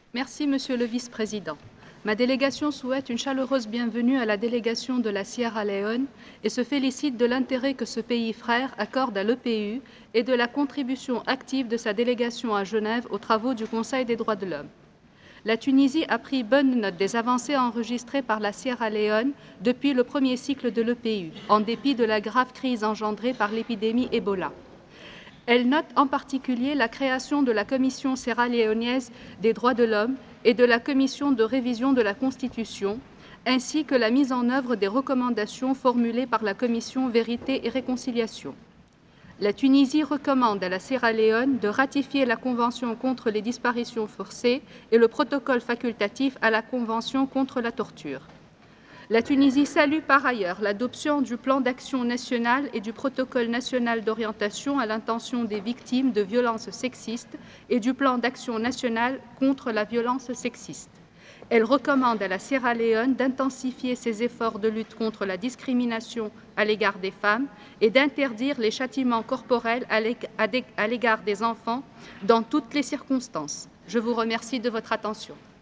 Merci, Monsieur le Vice-président. Ma délégation souhaite une chaleureuse bienvenue à la délégation de la Sierra Leone et se félicite de l'intérêt que ce pays frère accorde à l'EPU et de la contribution active de sa délégation à Genève aux travaux du Conseil des droits de l'homme. La Tunisie a pris bonne note des avancées enregistrées par la Sierra Leone depuis le premier cycle de l'EPU, en dépit de la grave crise engendrée par l'épidémie Ebola. Elle note en particulier la création de la Commission sierra-léonaise des droits de l'homme et de la Commission de révision de la Constitution, ainsi que la mise en œuvre des recommandations formulées par la Commission Vérité et Réconciliation. La Tunisie recommande à la Sierra Leone de ratifier la Convention contre les disparitions forcées et le protocole facultatif à la Convention contre la torture. La Tunisie salue par ailleurs l'adoption du plan d'action national et du protocole national d'orientation à l'intention des victimes de violences sexistes et du plan d'action national contre la violence sexiste. Elle recommande à la Sierra Leone d'intensifier ses efforts de lutte contre la discrimination à l'égard des femmes et d'interdire les châtiments corporels à l'égard des enfants dans toutes les circonstances. Je vous remercie de votre attention.